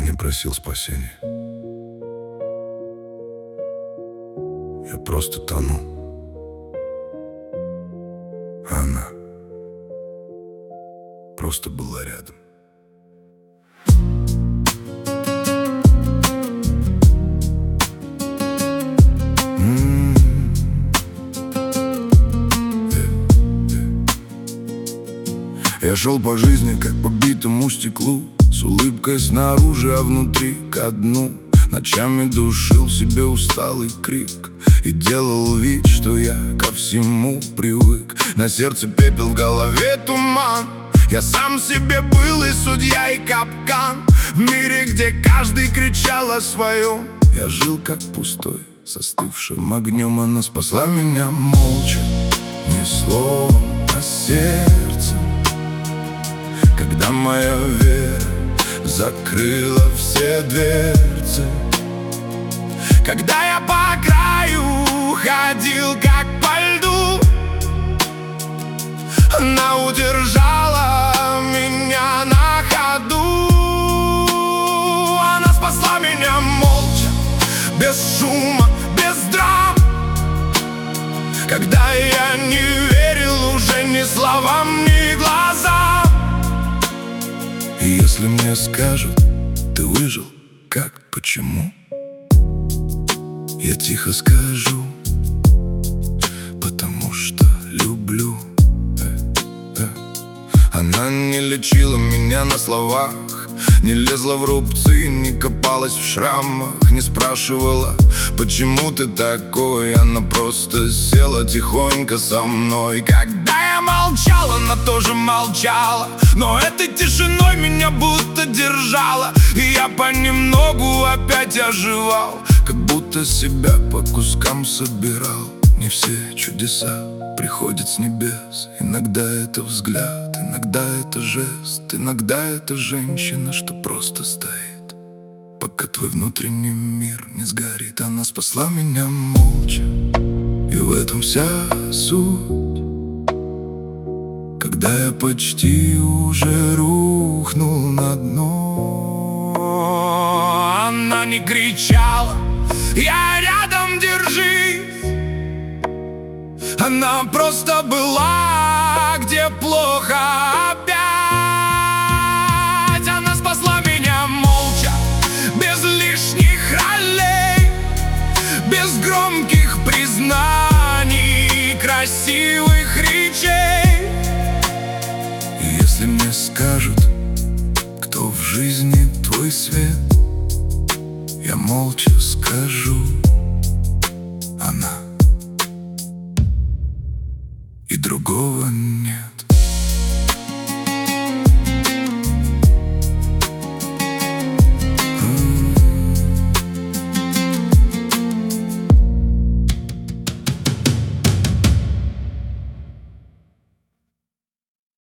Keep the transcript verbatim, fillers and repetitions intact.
не просил спасения. Я просто тону, а она просто была рядом. М-м-м. Я шел по жизни, как по битому стеклу, с улыбкой снаружи, а внутри ко дну. Ночами душил себе усталый крик и делал вид, что я ко всему привык. На сердце пепел, в голове туман. Я сам себе был и судья, и капкан. В мире, где каждый кричал о своем, я жил как пустой, застывшим огнем. Она спасла меня молча, ни слова, а сердце. Когда моя вера закрыла все дверцы, когда я по краю ходил как по льду, она удержала меня на ходу. Она спасла меня молча, без шума, без драм. Когда я не верил уже ни словам, ни глазам. И если мне скажут: ты выжил, как, почему? Я тихо скажу: потому что люблю. э, э. Она не лечила меня на словах, не лезла в рубцы, не копалась в шрамах, не спрашивала: почему ты такой? Она просто села тихонько со мной. Когда я молчал, она тоже молчала, но этой тишиной меня будто держала. И я понемногу опять оживал, как будто себя по кускам собирал. Не все чудеса приходят с небес. Иногда это взгляд, иногда это жест, иногда это женщина, что просто стоит, пока твой внутренний мир не сгорит. Она спасла меня молча, и в этом вся суть. Когда я почти уже рухнул на дно, она не кричала: я рядом, держись. Она просто была, где плохо опять. Она спасла меня молча, без лишних ролей, без громких признаний, красивых речей. И если мне скажут: кто в жизни твой свет, я молча скажу: